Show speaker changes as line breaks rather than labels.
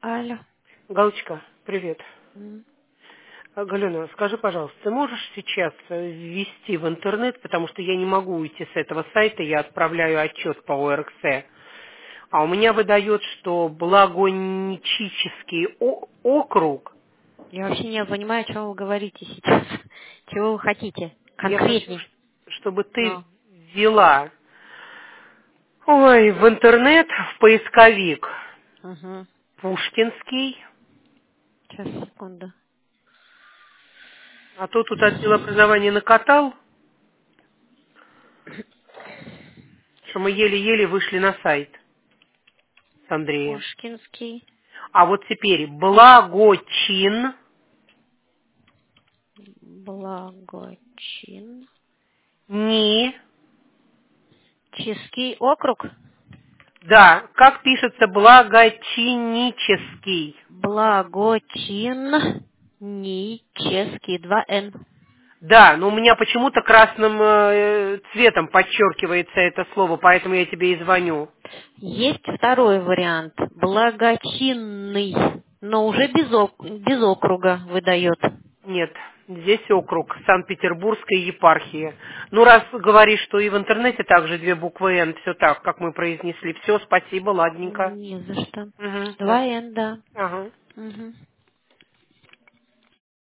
Алло.
Галочка, привет.
М.
Галина, скажи, пожалуйста, ты можешь сейчас ввести в интернет, потому что я не могу уйти с этого сайта, я отправляю отчет по ОРКС, а у меня выдает, что Благоничический округ,
Я вообще не понимаю, о чем вы говорите сейчас. Чего вы хотите?
я хочу,
Конкретней.
чтобы ты
Ну.
ввела в интернет, в поисковик
Угу.
Пушкинский,
Сейчас, секунду.
а то тут отдел образования накатал, что мы еле-еле вышли на сайт с Андреем.
Пушкинский.
А вот теперь Благочин,
Благочин.
не,
Ческий округ.
да, как пишется благочинический.
Благочин. Ческий. 2 Н.
Да, но у меня почему-то красным цветом подчеркивается это слово, поэтому я тебе и звоню.
Есть второй вариант. Благочинный. Но уже без округа выдает.
Нет, здесь округ Санкт-Петербургской епархии. Ну, раз говоришь, что и в интернете также две буквы «Н», все так, как мы произнесли. Все, спасибо, ладненько.
Не за что.
Угу, да.
2 Н, да.
Ага.
Угу.